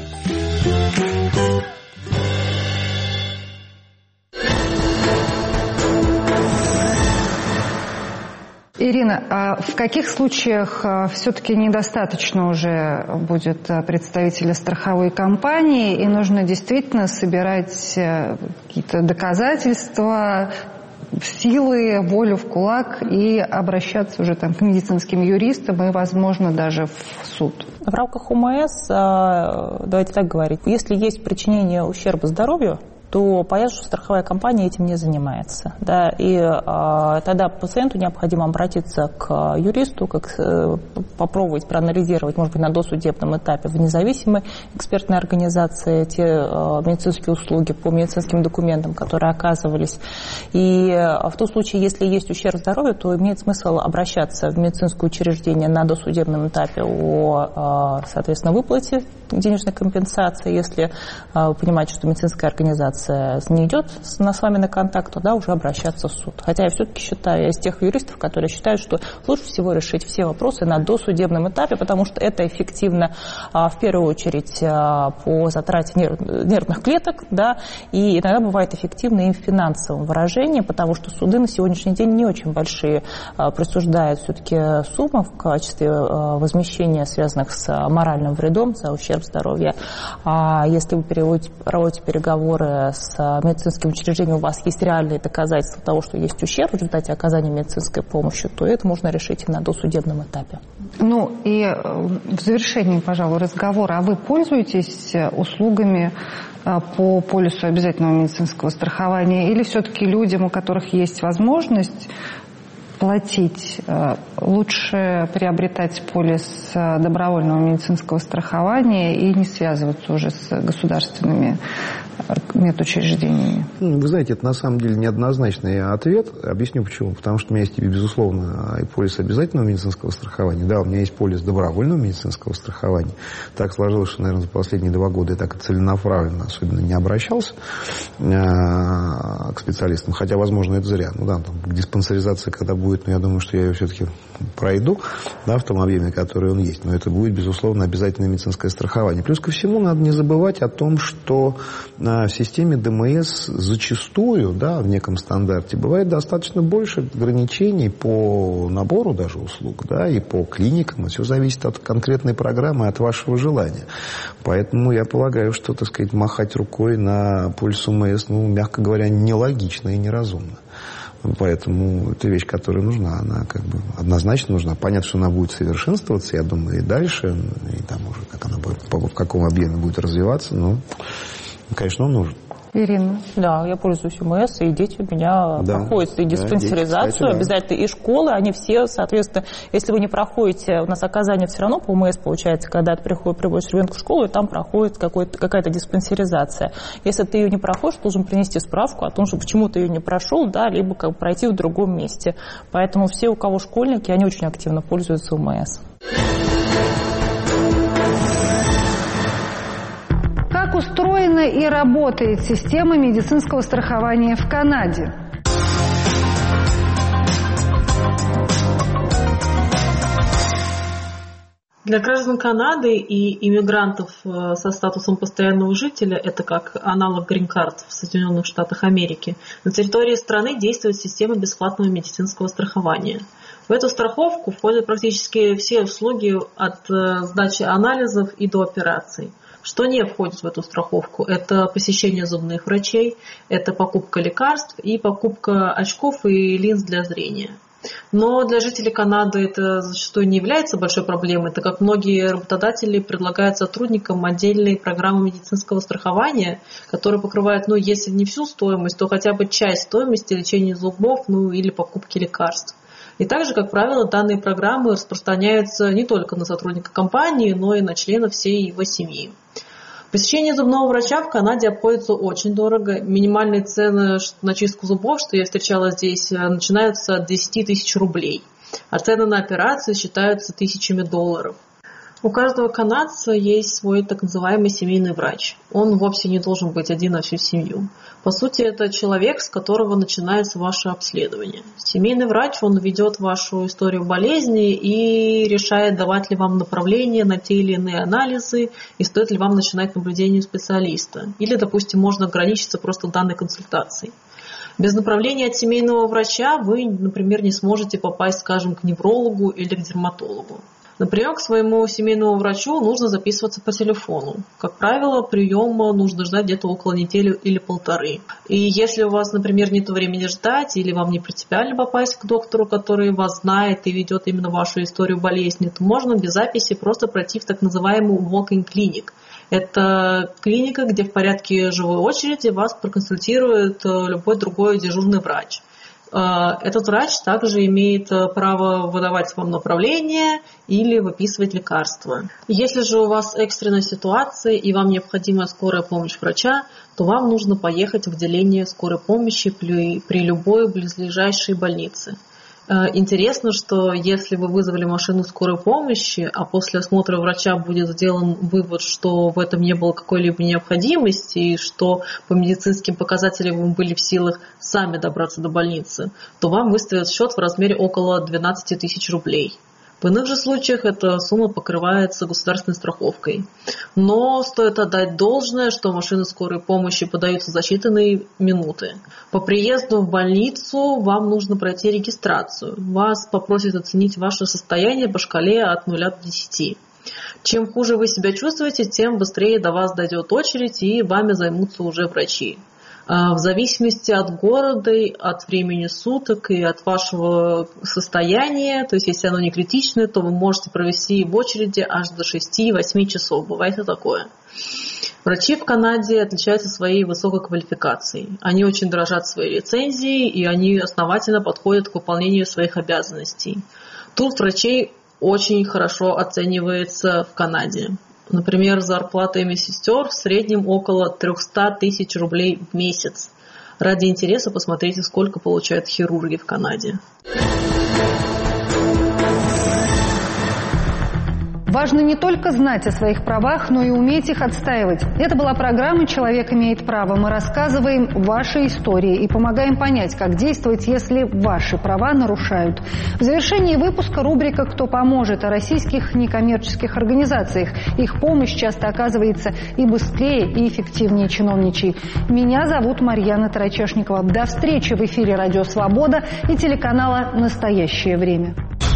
Ирина, а в каких случаях все-таки недостаточно уже будет представителя страховой компании, и нужно действительно собирать какие-то доказательства, силы, волю в кулак и обращаться уже там к медицинским юристам и, возможно, даже в суд? В рамках ОМС, давайте так говорить, если есть причинение ущерба здоровью, то понятно, что страховая компания этим не занимается. Да, и а, тогда пациенту необходимо обратиться к юристу, как, э, попробовать проанализировать, может быть, на досудебном этапе в независимой экспертной организации те э, медицинские услуги по медицинским документам, которые оказывались. И в том случае, если есть ущерб здоровью, то имеет смысл обращаться в медицинское учреждение на досудебном этапе о, соответственно, выплате денежной компенсации. Если вы понимаете, что медицинская организация не идет с вами на контакт, тогда уже обращаться в суд. Хотя я все-таки считаю, я из тех юристов, которые считают, что лучше всего решить все вопросы на досудебном этапе, потому что это эффективно в первую очередь по затрате нервных клеток, да, и иногда бывает эффективно и в финансовом выражении, потому что суды на сегодняшний день не очень большие присуждают все-таки суммы в качестве возмещения, связанных с моральным вредом за ущерб здоровья. А если вы проводите переговоры с медицинским учреждением, у вас есть реальные доказательства того, что есть ущерб в результате оказания медицинской помощи, то это можно решить и на досудебном этапе. Ну и в завершении, пожалуй, разговора, а вы пользуетесь услугами по полису обязательного медицинского страхования, или все-таки людям, у которых есть возможность платить, лучше приобретать полис добровольного медицинского страхования и не связываться уже с государственными медучреждениями? Вы знаете, это на самом деле неоднозначный ответ. Объясню почему. Потому что у меня есть, безусловно, и полис обязательного медицинского страхования. Да, у меня есть полис добровольного медицинского страхования. Так сложилось, что, наверное, за последние два года я так и целенаправленно особенно не обращался к специалистам. Хотя, возможно, это зря. Ну да, там, диспансеризация когда будет, но я думаю, что я ее все-таки пройду, да, в том объеме, который он есть. Но это будет, безусловно, обязательное медицинское страхование. Плюс ко всему, надо не забывать о том, что в системе ДМС зачастую, да, в неком стандарте, бывает достаточно больше ограничений по набору даже услуг, да, и по клиникам. Все зависит от конкретной программы, от вашего желания. Поэтому я полагаю, что, так сказать, махать рукой на полис ОМС, ну, мягко говоря, нелогично и неразумно. Поэтому это вещь, которая нужна, она как бы однозначно нужна. Понятно, что она будет совершенствоваться, я думаю, и дальше, и там уже как она будет, в каком объеме будет развиваться, но, конечно, он нужен. Ирина? Да, я пользуюсь ОМС, и дети у меня да. проходят и диспансеризацию, да, дети, кстати, обязательно, да. и школы, они все, соответственно, если вы не проходите, у нас оказание все равно по ОМС получается, когда ты приходишь, приводишь ребенка в школу, и там проходит какая-то диспансеризация. Если ты ее не проходишь, ты должен принести справку о том, что почему ты ее не прошел, да, либо как бы пройти в другом месте. Поэтому все, у кого школьники, они очень активно пользуются ОМС. Как устроена и работает система медицинского страхования в Канаде? Для граждан Канады и иммигрантов со статусом постоянного жителя, это как аналог грин-карт в Соединенных Штатах Америки, на территории страны действует система бесплатного медицинского страхования. В эту страховку входят практически все услуги от сдачи анализов и до операций. Что не входит в эту страховку? Это посещение зубных врачей, это покупка лекарств и покупка очков и линз для зрения. Но для жителей Канады это зачастую не является большой проблемой, так как многие работодатели предлагают сотрудникам отдельные программы медицинского страхования, которые покрывают, ну, если не всю стоимость, то хотя бы часть стоимости лечения зубов, ну, или покупки лекарств. И также, как правило, данные программы распространяются не только на сотрудника компании, но и на членов всей его семьи. Посещение зубного врача в Канаде обходится очень дорого. Минимальные цены на чистку зубов, что я встречала здесь, начинаются от десять тысяч рублей. А цены на операции считаются тысячами долларов. У каждого канадца есть свой так называемый семейный врач. Он вовсе не должен быть один на всю семью. По сути, это человек, с которого начинается ваше обследование. Семейный врач, он ведет вашу историю болезни и решает, давать ли вам направление на те или иные анализы, и стоит ли вам начинать наблюдение специалиста. Или, допустим, можно ограничиться просто данной консультацией. Без направления от семейного врача вы, например, не сможете попасть, скажем, к неврологу или к дерматологу. Например, к своему семейному врачу нужно записываться по телефону. Как правило, приема нужно ждать где-то около недели или полторы. И если у вас, например, нет времени ждать, или вам не принципиально попасть к доктору, который вас знает и ведет именно вашу историю болезни, то можно без записи просто пройти в так называемую walk-in clinic. Это клиника, где в порядке живой очереди вас проконсультирует любой другой дежурный врач. Этот врач также имеет право выдавать вам направление или выписывать лекарства. Если же у вас экстренная ситуация и вам необходима скорая помощь врача, то вам нужно поехать в отделение скорой помощи при, при любой близлежащей больнице. Интересно, что если вы вызвали машину скорой помощи, а после осмотра врача будет сделан вывод, что в этом не было какой-либо необходимости, и что по медицинским показателям вы были в силах сами добраться до больницы, то вам выставят счет в размере около двенадцать тысяч рублей. В иных же случаях эта сумма покрывается государственной страховкой. Но стоит отдать должное, что машины скорой помощи подаются за считанные минуты. По приезду в больницу вам нужно пройти регистрацию. Вас попросят оценить ваше состояние по шкале от нуля до десяти. Чем хуже вы себя чувствуете, тем быстрее до вас дойдет очередь и вами займутся уже врачи. В зависимости от города, от времени суток и от вашего состояния, то есть если оно не критичное, то вы можете провести в очереди аж до шести-восьми часов. Бывает и такое. Врачи в Канаде отличаются своей высокой квалификацией. Они очень дорожат своей лицензией, и они основательно подходят к выполнению своих обязанностей. Труд врачей очень хорошо оценивается в Канаде. Например, зарплата медсестер в среднем около триста тысяч рублей в месяц. Ради интереса посмотрите, сколько получают хирурги в Канаде. Важно не только знать о своих правах, но и уметь их отстаивать. Это была программа «Человек имеет право». Мы рассказываем ваши истории и помогаем понять, как действовать, если ваши права нарушают. В завершении выпуска рубрика «Кто поможет» о российских некоммерческих организациях. Их помощь часто оказывается и быстрее, и эффективнее чиновничьей. Меня зовут Марьяна Тарачешникова. До встречи в эфире «Радио Свобода» и телеканала «Настоящее время».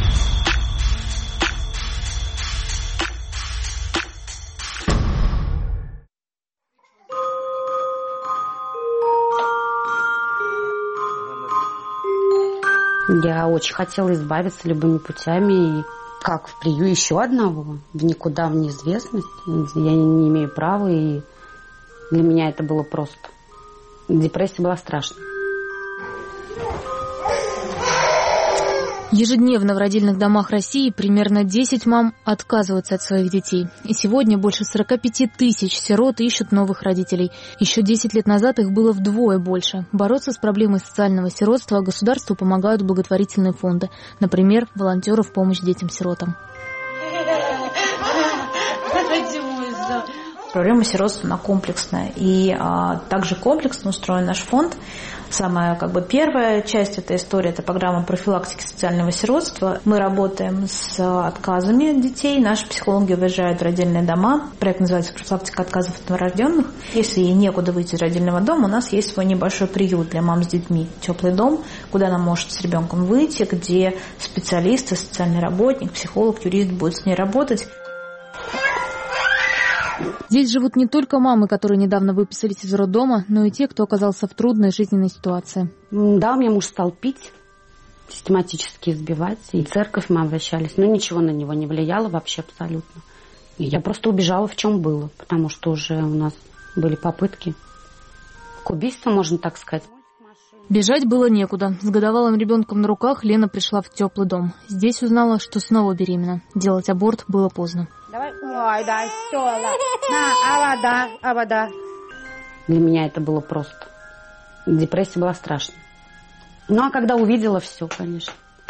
Я очень хотела избавиться любыми путями. И как в прию еще одного, в никуда, в неизвестность. Я не имею права, и для меня это было просто Депрессия была страшная. Ежедневно в родильных домах России примерно десять мам отказываются от своих детей. И сегодня больше сорок пять тысяч сирот ищут новых родителей. Еще десять лет назад их было вдвое больше. Бороться с проблемой социального сиротства государству помогают благотворительные фонды. Например, волонтеры в помощь детям-сиротам. Проблема сиротства, она комплексная. И а, также комплексно устроен наш фонд. Самая как бы, первая часть этой истории – это программа профилактики социального сиротства. Мы работаем с отказами детей. Наши психологи выезжают в родильные дома. Проект называется «Профилактика отказов от новорожденных». Если некуда выйти из родильного дома, у нас есть свой небольшой приют для мам с детьми. Теплый дом, куда она может с ребенком выйти, где специалисты, социальный работник, психолог, юрист будут с ней работать. Здесь живут не только мамы, которые недавно выписались из роддома, но и те, кто оказался в трудной жизненной ситуации. Да, у меня муж стал пить, систематически избивать. И в церковь мы обращались, но ничего на него не влияло вообще абсолютно. И я просто убежала, в чем было, потому что уже у нас были попытки к убийству, можно так сказать. Бежать было некуда. С годовалым ребенком на руках Лена пришла в теплый дом. Здесь узнала, что снова беременна. Делать аборт было поздно. Для меня это было просто. Депрессия была страшная. Ну, а когда увидела все, конечно,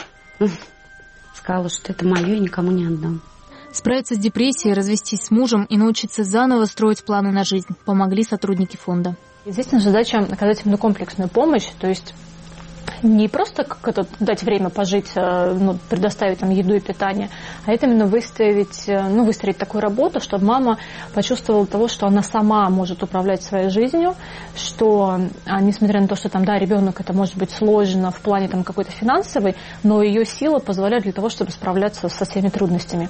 сказала, что это мое и никому не отдам. Справиться с депрессией, развестись с мужем и научиться заново строить планы на жизнь помогли сотрудники фонда. Здесь наша задача оказать именно комплексную помощь, то есть не просто как это, дать время пожить, ну, предоставить там еду и питание, а это именно выставить, ну, выстроить такую работу, чтобы мама почувствовала того, что она сама может управлять своей жизнью, что, несмотря на то, что там, да, ребенок это может быть сложно в плане там какой-то финансовой, но ее сила позволяет для того, чтобы справляться со всеми трудностями.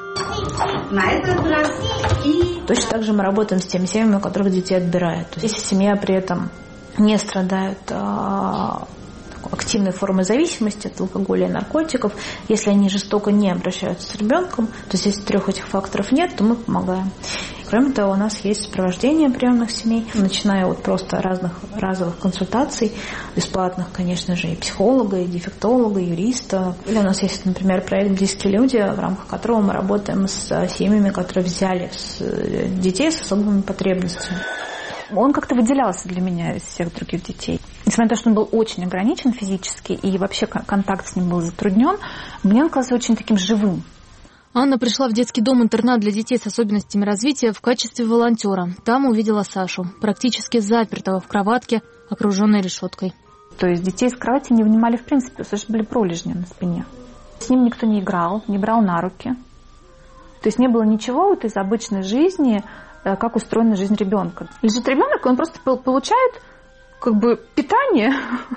На этот раз и... Точно так же мы работаем с теми семьями, у которых детей отбирают. То есть, если семья при этом не страдает а, активной формой зависимости от алкоголя и наркотиков, если они жестоко не обращаются с ребенком, то есть если трех этих факторов нет, то мы помогаем. Кроме того, у нас есть сопровождение приемных семей, начиная от просто разных разовых консультаций, бесплатных, конечно же, и психолога, и дефектолога, и юриста. Или у нас есть, например, проект «Близкие люди», в рамках которого мы работаем с семьями, которые взяли детей с особыми потребностями. Он как-то выделялся для меня из всех других детей. Несмотря на то, что он был очень ограничен физически, и вообще контакт с ним был затруднен, мне он казался очень таким живым. Анна пришла в детский дом-интернат для детей с особенностями развития в качестве волонтера. Там увидела Сашу, практически запертого в кроватке, окруженной решеткой. То есть детей с кровати не вынимали в принципе, у Саши были пролежни на спине. С ним никто не играл, не брал на руки. То есть не было ничего вот из обычной жизни, как устроена жизнь ребенка. Лежит ребенок, он просто получает как бы питание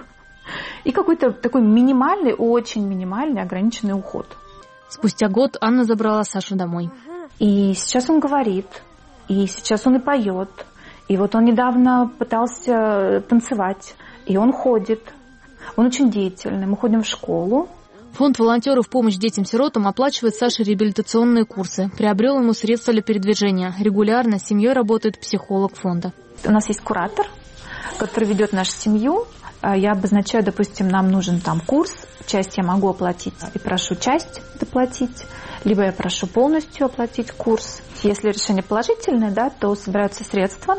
и какой-то такой минимальный, очень минимальный, ограниченный уход. Спустя год Анна забрала Сашу домой. И сейчас он говорит, и сейчас он и поет. И вот он недавно пытался танцевать, и он ходит. Он очень деятельный. Мы ходим в школу. Фонд волонтеров в помощь детям-сиротам оплачивает Саше реабилитационные курсы. Приобрел ему средства для передвижения. Регулярно с семьей работает психолог фонда. У нас есть куратор, который ведет нашу семью. Я обозначаю, допустим, нам нужен там курс. Часть я могу оплатить и прошу часть доплатить. Либо я прошу полностью оплатить курс. Если решение положительное, да, то собираются средства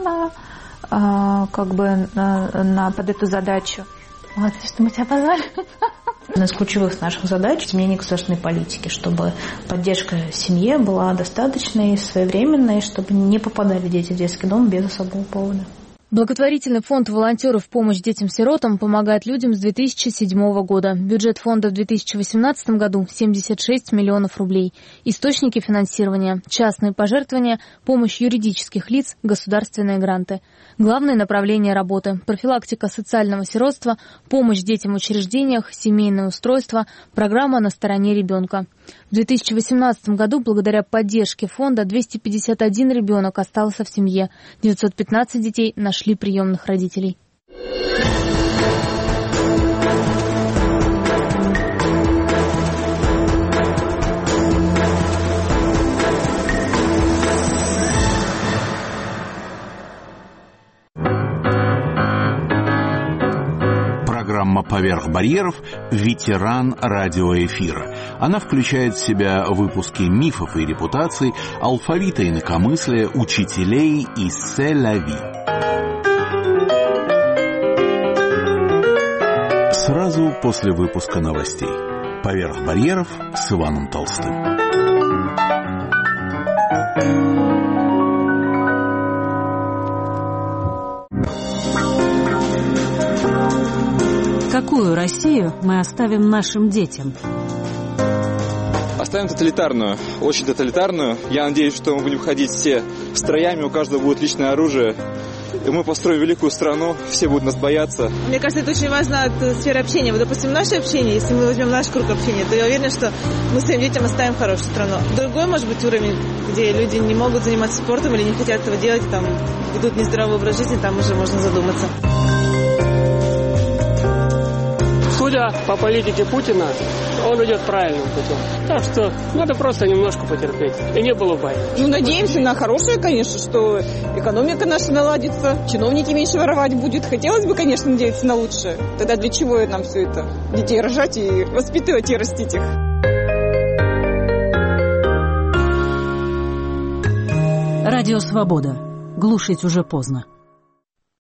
на, как бы, на, на, под эту задачу. Молодцы, что мы тебя позвали. Одна из ключевых наших задач – изменение государственной политики, чтобы поддержка семье была достаточной, своевременной, чтобы не попадали дети в детский дом без особого повода. Благотворительный фонд волонтеров в помощь детям-сиротам помогает людям с две тысячи седьмого года. Бюджет фонда в две тысячи восемнадцатом году – семьдесят шесть миллионов рублей. Источники финансирования – частные пожертвования, помощь юридических лиц, государственные гранты. Главные направления работы – профилактика социального сиротства, помощь детям в учреждениях, семейное устройство, программа «На стороне ребенка». В две тысячи восемнадцатом году благодаря поддержке фонда двести пятьдесят один ребенок остался в семье, девятьсот пятнадцать детей нашли приемных родителей. Программа «Поверх барьеров» – ветеран радиоэфира. Она включает в себя выпуски мифов и репутаций, алфавита инакомыслия, учителей и «Се-ля-ви». Сразу после выпуска новостей. «Поверх барьеров» с Иваном Толстым. Какую Россию мы оставим нашим детям? Оставим тоталитарную, очень тоталитарную. Я надеюсь, что мы будем ходить все строями, у каждого будет личное оружие. И мы построим великую страну, все будут нас бояться. Мне кажется, это очень важно от сферы общения. Вот, допустим, наше общение, если мы возьмем наш круг общения, то я уверена, что мы своим детям оставим хорошую страну. Другой, может быть, уровень, где люди не могут заниматься спортом или не хотят этого делать, там ведут нездоровый образ жизни, там уже можно задуматься. Судя по политике Путина, он идет правильным путем. Так что надо просто немножко потерпеть. И не было войны. Ну, надеемся на хорошее, конечно, что экономика наша наладится, чиновники меньше воровать будут. Хотелось бы, конечно, надеяться на лучшее. Тогда для чего нам все это? Детей рожать и воспитывать и растить их. Радио «Свобода». Глушить уже поздно.